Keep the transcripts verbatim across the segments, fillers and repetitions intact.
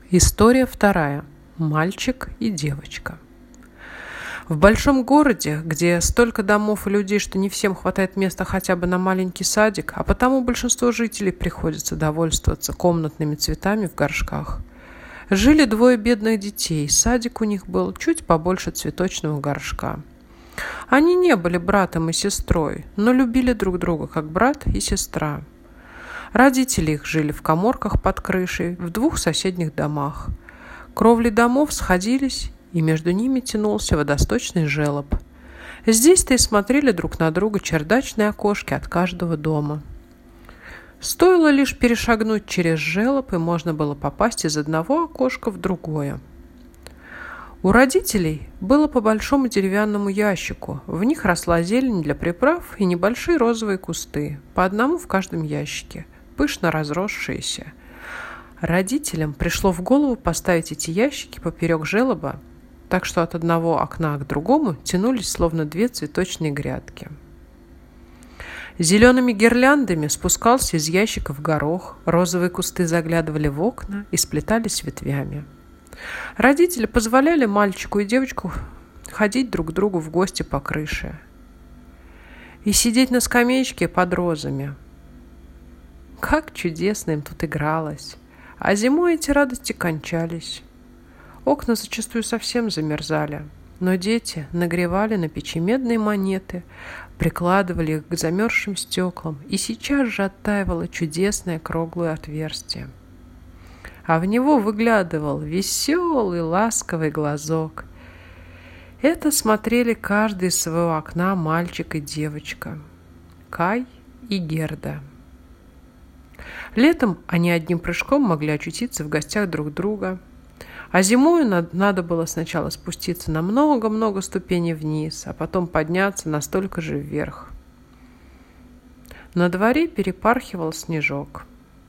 История вторая. Мальчик и девочка. В большом городе, где столько домов и людей, что не всем хватает места хотя бы на маленький садик, а потому большинство жителей приходится довольствоваться комнатными цветами в горшках, жили двое бедных детей. Садик у них был чуть побольше цветочного горшка. Они не были братом и сестрой, но любили друг друга как брат и сестра. Родители их жили в каморках под крышей в двух соседних домах. Кровли домов сходились, и между ними тянулся водосточный желоб. Здесь-то и смотрели друг на друга чердачные окошки от каждого дома. Стоило лишь перешагнуть через желоб, и можно было попасть из одного окошка в другое. У родителей было по большому деревянному ящику. В них росла зелень для приправ и небольшие розовые кусты, по одному в каждом ящике, пышно разросшиеся. Родителям пришло в голову поставить эти ящики поперек желоба, так что от одного окна к другому тянулись словно две цветочные грядки. Зелеными гирляндами спускался из ящиков горох, розовые кусты заглядывали в окна и сплетались ветвями. Родители позволяли мальчику и девочку ходить друг к другу в гости по крыше и сидеть на скамеечке под розами. Как чудесно им тут игралось! А зимой эти радости кончались. Окна зачастую совсем замерзали, но дети нагревали на печи медные монеты, прикладывали их к замерзшим стеклам, и сейчас же оттаивало чудесное круглое отверстие. А в него выглядывал веселый ласковый глазок. Это смотрели каждый из своего окна мальчик и девочка, Кай и Герда. Летом они одним прыжком могли очутиться в гостях друг друга, а зимой надо было сначала спуститься на много-много ступеней вниз, а потом подняться настолько же вверх. На дворе перепархивал снежок.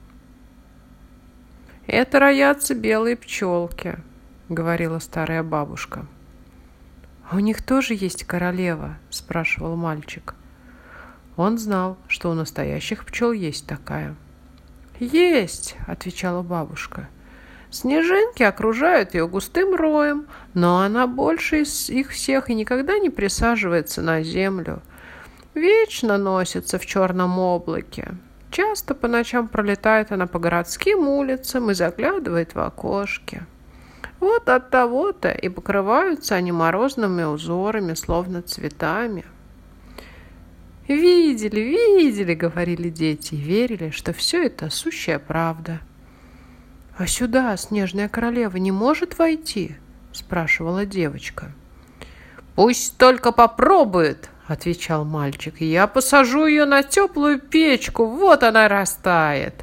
«Это роятся белые пчелки», — говорила старая бабушка. «А у них тоже есть королева?» — спрашивал мальчик. Он знал, что у настоящих пчел есть такая. «Есть», — отвечала бабушка. «Снежинки окружают ее густым роем, но она больше из их всех и никогда не присаживается на землю. Вечно носится в черном облаке. Часто по ночам пролетает она по городским улицам и заглядывает в окошки. Вот от того-то и покрываются они морозными узорами, словно цветами». «Видели, видели», — говорили дети, и верили, что все это сущая правда. «А сюда снежная королева не может войти?» — спрашивала девочка. «Пусть только попробует», — отвечал мальчик. «Я посажу ее на теплую печку, вот она растает».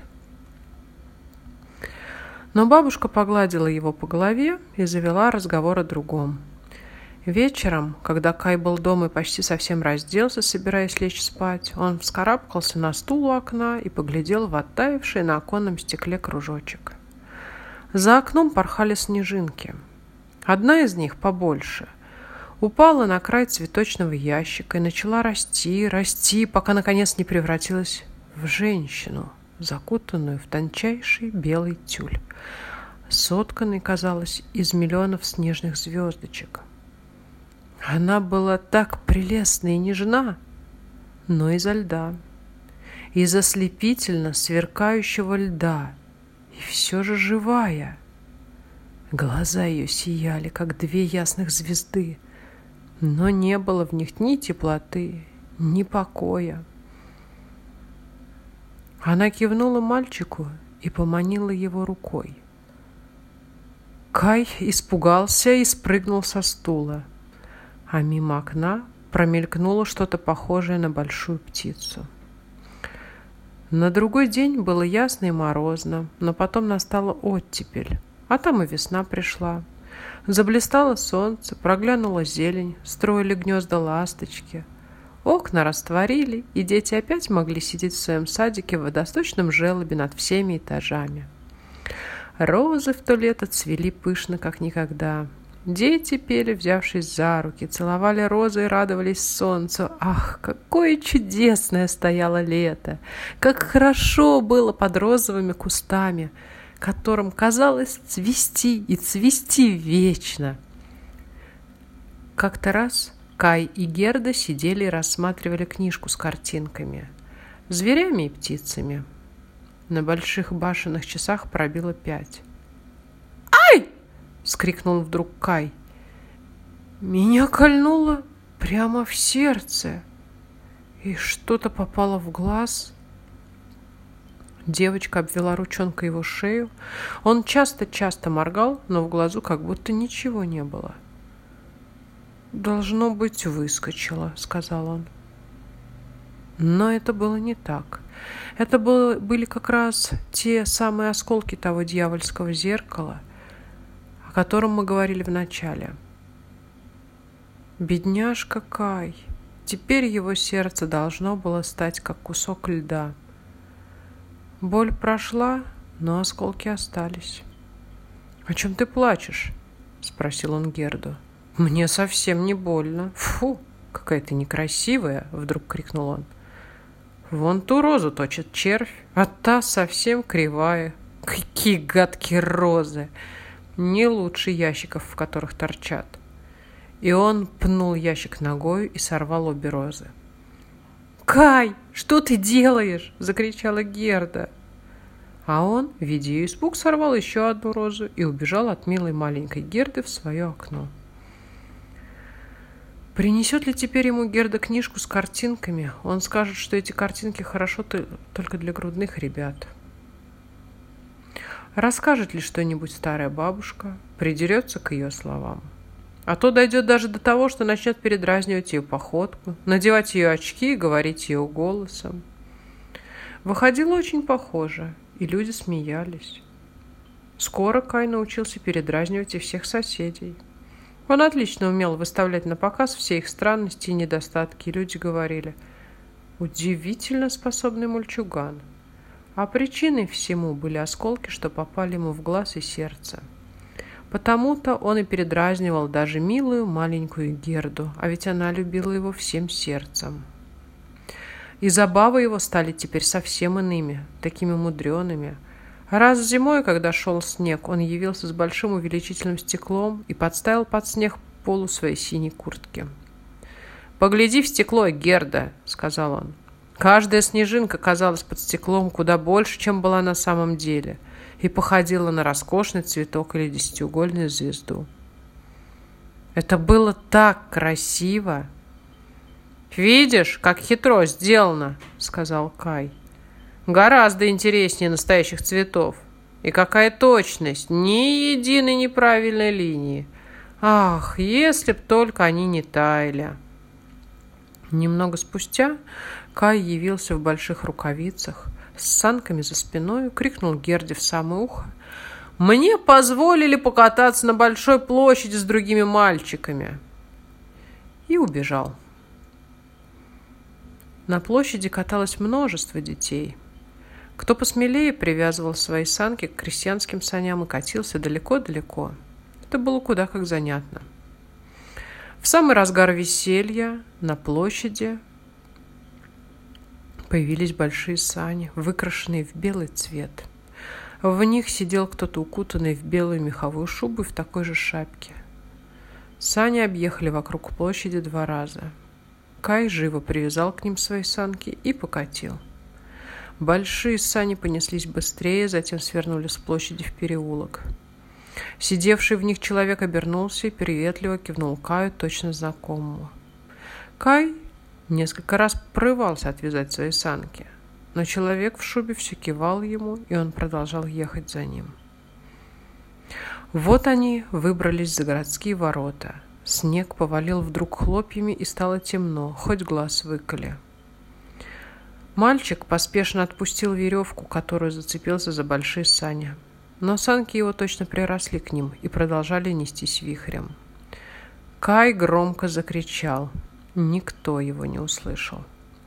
Но бабушка погладила его по голове и завела разговор о другом. Вечером, когда Кай был дома и почти совсем разделся, собираясь лечь спать, он вскарабкался на стул у окна и поглядел в оттаивший на оконном стекле кружочек. За окном порхали снежинки. Одна из них, побольше, упала на край цветочного ящика и начала расти, расти, пока наконец не превратилась в женщину, закутанную в тончайший белый тюль, сотканный, казалось, из миллионов снежных звездочек. Она была так прелестна и нежна, но изо льда, из ослепительно сверкающего льда, и все же живая. Глаза ее сияли, как две ясных звезды, но не было в них ни теплоты, ни покоя. Она кивнула мальчику и поманила его рукой. Кай испугался и спрыгнул со стула, а мимо окна промелькнуло что-то похожее на большую птицу. На другой день было ясно и морозно, но потом настала оттепель, а там и весна пришла. Заблистало солнце, проглянула зелень, строили гнезда ласточки. Окна растворили, и дети опять могли сидеть в своем садике в водосточном желобе над всеми этажами. Розы в то лето цвели пышно, как никогда. Дети пели, взявшись за руки, целовали розы и радовались солнцу. Ах, какое чудесное стояло лето! Как хорошо было под розовыми кустами! которым казалось цвести и цвести вечно. Как-то раз Кай и Герда сидели и рассматривали книжку с картинками, зверями и птицами. На больших башенных часах пробило пять. «Ай!» — вскрикнул вдруг Кай. «Меня кольнуло прямо в сердце, и что-то попало в глаз». Девочка обвела ручонкой его шею. Он часто-часто моргал, но в глазу как будто ничего не было. «Должно быть, выскочило», — сказал он. Но это было не так. Это было, были как раз те самые осколки того дьявольского зеркала, о котором мы говорили в начале. Бедняжка Кай. Теперь его сердце должно было стать как кусок льда. Боль прошла, но осколки остались. «О чем ты плачешь?» — спросил он Герду. «Мне совсем не больно». «Фу, какая ты некрасивая!» — вдруг крикнул он. «Вон ту розу точит червь, а та совсем кривая. Какие гадкие розы! Не лучше ящиков, в которых торчат». И он пнул ящик ногой и сорвал обе розы. «Кай, что ты делаешь?» — закричала Герда. А он, видя ее испуг, сорвал еще одну розу и убежал от милой маленькой Герды в свое окно. Принесет ли теперь ему Герда книжку с картинками? Он скажет, что эти картинки хорошо только для грудных ребят. Расскажет ли что-нибудь старая бабушка? Придерется к ее словам. А то дойдет даже до того, что начнет передразнивать ее походку, надевать ее очки и говорить ее голосом. Выходило очень похоже, и люди смеялись. Скоро Кай научился передразнивать и всех соседей. Он отлично умел выставлять на показ все их странности и недостатки, и люди говорили: «Удивительно способный мальчуган». А причиной всему были осколки, что попали ему в глаз и сердце. Потому-то он и передразнивал даже милую маленькую Герду, а ведь она любила его всем сердцем. И забавы его стали теперь совсем иными, такими мудреными. Раз зимой, когда шел снег, он явился с большим увеличительным стеклом и подставил под снег полу своей синей куртки. «Погляди в стекло, Герда», — сказал он. Каждая снежинка казалась под стеклом куда больше, чем была на самом деле, и походила на роскошный цветок или десятиугольную звезду. Это было так красиво! «Видишь, как хитро сделано», — сказал Кай. «Гораздо интереснее настоящих цветов. И какая точность! Ни единой неправильной линии. Ах, если б только они не таяли!» Немного спустя Кай явился в больших рукавицах, с санками за спиной, крикнул Герде в самое ухо: «Мне позволили покататься на большой площади с другими мальчиками!» И убежал. На площади каталось множество детей. Кто посмелее привязывал свои санки к крестьянским саням и катился далеко-далеко. Это было куда как занятно. В самый разгар веселья на площади появились большие сани, выкрашенные в белый цвет. В них сидел кто-то, укутанный в белую меховую шубу и в такой же шапке. Сани объехали вокруг площади два раза. Кай живо привязал к ним свои санки и покатил. Большие сани понеслись быстрее, затем свернули с площади в переулок. Сидевший в них человек обернулся и приветливо кивнул Каю, точно знакомому. Кай несколько раз порывался отвязать свои санки, но человек в шубе все кивал ему, и он продолжал ехать за ним. Вот они выбрались за городские ворота. Снег повалил вдруг хлопьями, и стало темно, хоть глаз выколи. Мальчик поспешно отпустил веревку, которую зацепился за большие сани. Но санки его точно приросли к ним и продолжали нестись вихрем. Кай громко закричал. Никто его не услышал.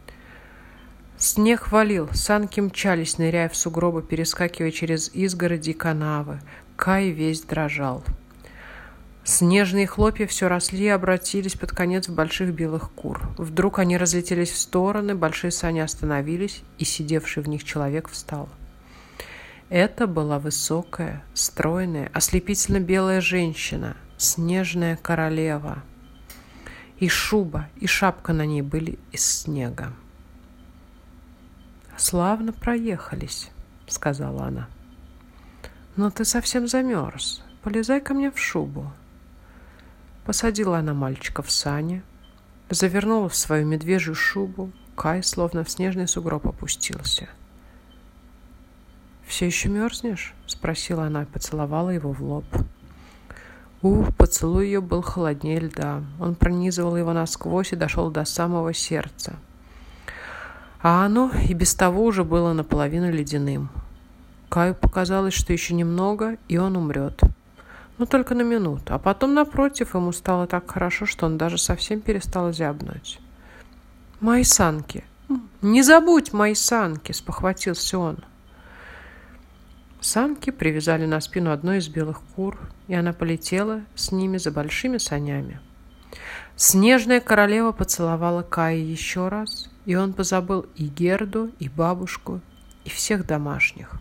Снег валил, санки мчались, ныряя в сугробы, перескакивая через изгороди и канавы. Кай весь дрожал. Снежные хлопья все росли и обратились под конец в больших белых кур. Вдруг они разлетелись в стороны, большие сани остановились, и сидевший в них человек встал. Это была высокая, стройная, ослепительно белая женщина, снежная королева. И шуба, и шапка на ней были из снега. «Славно проехались», — сказала она. «Но ты совсем замерз. Полезай ко мне в шубу». Посадила она мальчика в сани, завернула в свою медвежью шубу. Кай словно в снежный сугроб опустился. «Все еще мерзнешь?» — спросила она и поцеловала его в лоб. Ух, поцелуй ее был холоднее льда. Он пронизывал его насквозь и дошел до самого сердца. А оно и без того уже было наполовину ледяным. Каю показалось, что еще немного, и он умрет. Но только на минуту. А потом, напротив, ему стало так хорошо, что он даже совсем перестал зябнуть. «Мои санки! Не забудь мои санки!» — спохватился он. Санки привязали на спину одной из белых кур, и она полетела с ними за большими санями. Снежная королева поцеловала Кая еще раз, и он позабыл и Герду, и бабушку, и всех домашних.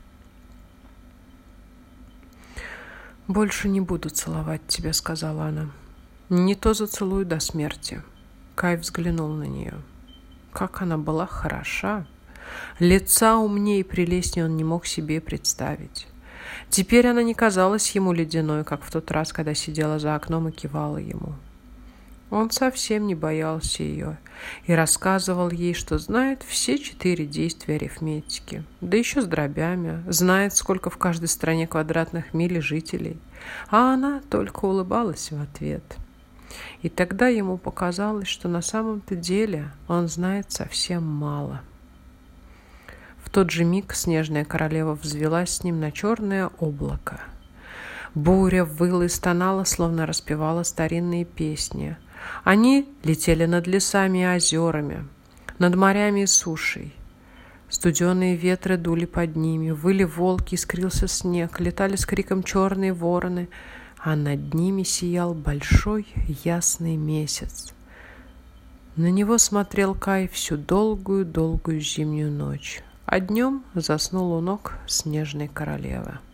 «Больше не буду целовать тебя», — сказала она. «Не то зацелую до смерти». Кай взглянул на нее. Как она была хороша! Лица умнее и прелестнее он не мог себе представить. Теперь она не казалась ему ледяной, как в тот раз, когда сидела за окном и кивала ему. Он совсем не боялся ее и рассказывал ей, что знает все четыре действия арифметики, да еще с дробями, знает, сколько в каждой стране квадратных миль жителей, а она только улыбалась в ответ. И тогда ему показалось, что на самом-то деле он знает совсем мало. В тот же миг снежная королева взвелась с ним на черное облако. Буря выла и стонала, словно распевала старинные песни. Они летели над лесами и озерами, над морями и сушей. Студеные ветры дули под ними, выли волки, искрился снег, летали с криком черные вороны, а над ними сиял большой ясный месяц. На него смотрел Кай всю долгую-долгую зимнюю ночь, а днем заснул у ног снежной королевы.